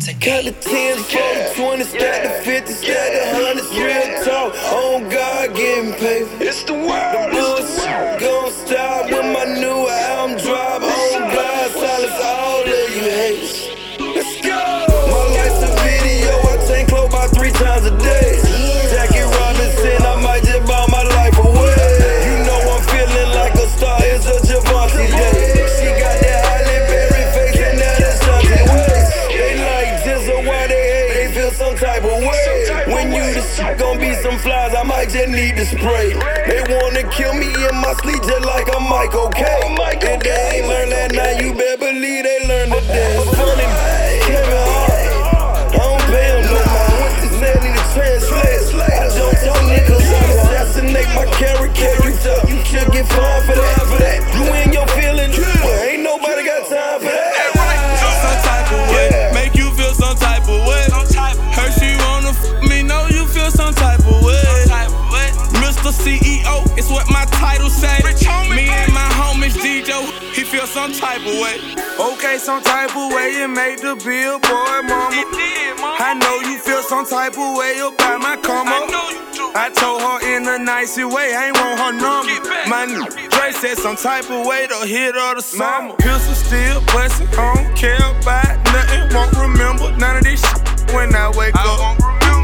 Got the 10s, got the 20s, got the 50s, got the 100s, real talk. On God getting paid. It's the world. The bullshit gon' stop when my new album drop. On God, silence all of you haters. Let's go. My life's a video, I tank clothes about 3 times a day. Jackie Robinson, I might just buy my life away. You know I'm feeling like a star, it's a Javante day. She got that Halle Berry face and that Ashanti waist. They like Jizzle, why they hate? They feel some type of way. When you the shit, gon' be some flies, I might just need to spray. They wanna kill me in my sleep just like I'm Michael K. If they ain't learned that night, you better believe they learned today. Funny, Kevin Hart, I don't pay him no mind. What they say, need to translate. I don't tell niggas I assassinate my character. You should get fined for that. You in your feelings, well, ain't nobody got time for that. Some type of way, make you feel some type of way. Her she wanna me, know you feel some type of way. Mr. CEO, it's what my title say. Me and my homies DJ, he feel some type of way. Okay, some type of way it made the billboard, mama. I know you feel some type of way about my come up. I told her in a nicey way, I ain't want her number. My new Dre said some type of way to hit her the summer. Pistol still bustin', I don't care about nothing. Won't remember none of this shit when I wake up.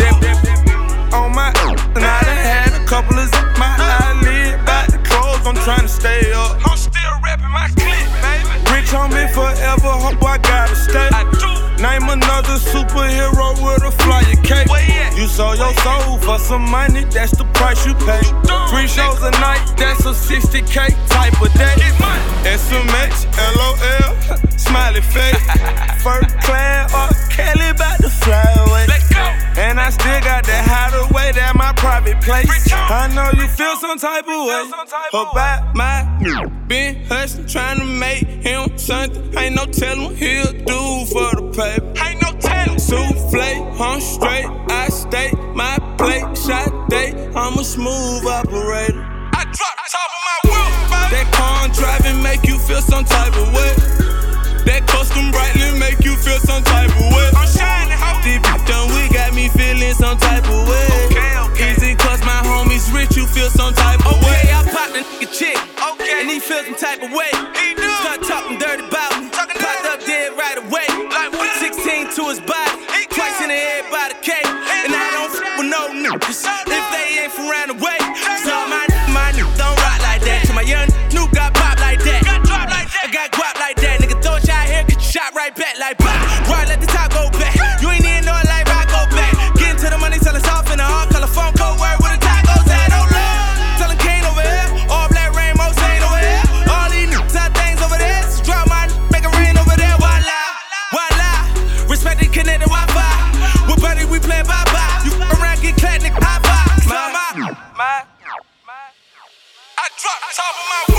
On my and I done had a couple of my eyelid about the clothes, I'm tryna stay up. I'm still rapping my clip, baby. Rich on me forever, hope I gotta stay. I do. Name another superhero with a flyer cape. You sold your soul for some money, that's the price you pay. 3 shows a night, that's a 60K type of day. SMH, LOL, smiley face. First class, or Kelly bout to fly away. Let's go. And I still got that hideaway, that my private place. I know you feel some type of way about my been hustling, trying to make him something. Ain't no telling what he'll do for the paper. Ain't no telling. Souffle, I'm straight, I stay my plate. Shot day, I'm a smooth operator. I drop top of my wheel, baby. That car I'm driving make you feel some type of way. That custom brightly make you feel some type of way. I'm shining, how deep done we got me feeling some type of way. Okay. Easy cause my homies rich, you feel some type of way. Okay, I popped a nigga chick, and he feel some type of way. He do. Start talking dirty about me, popped up dead right away. Like what? 16 to his body, twice in the head by the K. And I don't f with no niggas if they ain't from round the way. So my nigga don't rock like that. So my young new got pop like that. I got guap like that. Nigga throw a shot here, get your shot right back like pop. Right, let the top go back. You ain't even know it like rock go back. Get into the money till it's off in the hard color phone code word with the tacos at. Oh Lord, tell him Kane over here. All black rainbow stain over here. All these niggas got things over there. So drop my make it rain over there. Voila. Respect the connected Wi-Fi. With buddy we play bye-bye. You around get clapped, nigga high five. I drop top of my